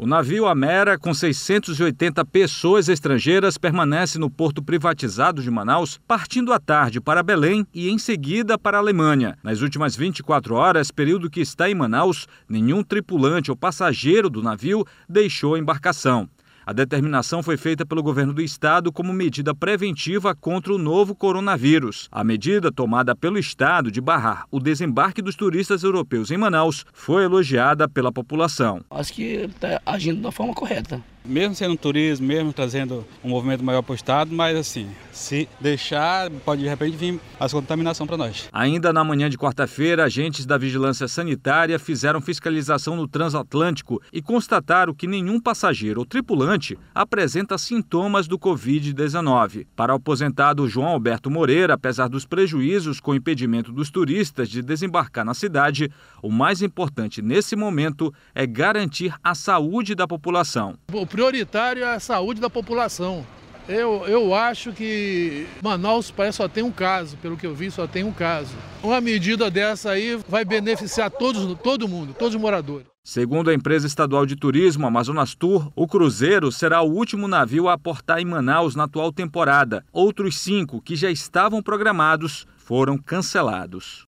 O navio Amera, com 680 pessoas estrangeiras, permanece no porto privatizado de Manaus, partindo à tarde para Belém e em seguida para a Alemanha. Nas últimas 24 horas, período que está em Manaus, nenhum tripulante ou passageiro do navio deixou a embarcação. A determinação foi feita pelo governo do estado como medida preventiva contra o novo coronavírus. A medida tomada pelo estado de barrar o desembarque dos turistas europeus em Manaus foi elogiada pela população. Acho que ele está agindo da forma correta. Mesmo sendo um turismo, mesmo trazendo um movimento maior para o estado, mas assim, se deixar, pode de repente vir as contaminação para nós. Ainda na manhã de quarta-feira, agentes da Vigilância Sanitária fizeram fiscalização no transatlântico e constataram que nenhum passageiro ou tripulante apresenta sintomas do Covid-19. Para o aposentado João Alberto Moreira, apesar dos prejuízos com o impedimento dos turistas de desembarcar na cidade, o mais importante nesse momento é garantir a saúde da população. O prioritário é a saúde da população. Eu acho que Manaus parece só tem um caso, pelo que eu vi, só tem um caso. Uma medida dessa aí vai beneficiar todo mundo, todos os moradores. Segundo a empresa estadual de turismo Amazonas Tour, o cruzeiro será o último navio a aportar em Manaus na atual temporada. Outros 5 que já estavam programados foram cancelados.